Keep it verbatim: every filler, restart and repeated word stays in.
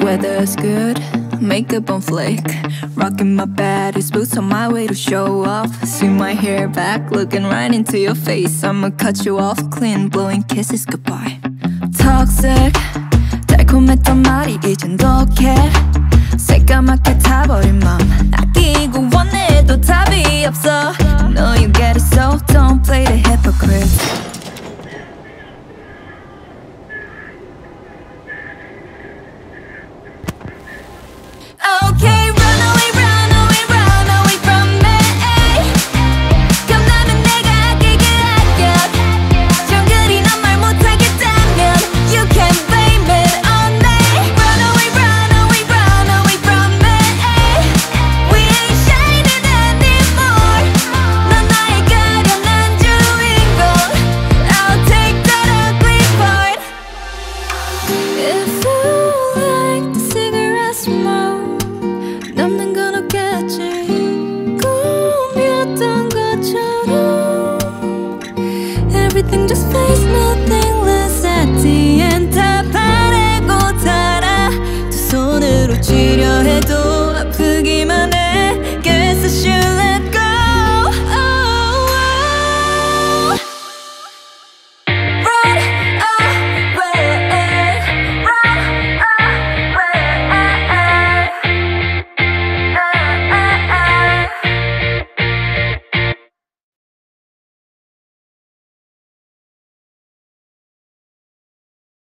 Weather's good, makeup on flick, rocking my baddest boots on my way to show off. Swing my hair back, looking right into your face. I'ma cut you off clean, blowing kisses goodbye. Toxic, 달콤했던 말이 이젠 독해. 새까맣게 타버린 맘 아끼고 원해도 답이 없어. No, you get it, so don't play the hypocrite. Okay, run away, run away, run away from me. 겁나면 내가 아끼게 할게. 정글이 넌 말 못하겠다면 you can blame it on me. Run away, run away, run away from me. We ain't shining anymore. 넌 나의 가련한 주인공. I'll take that ugly part. If you like the cigarette smoke, 남는 건 없겠지. 꿈이었던 것처럼 Everything just fades, nothing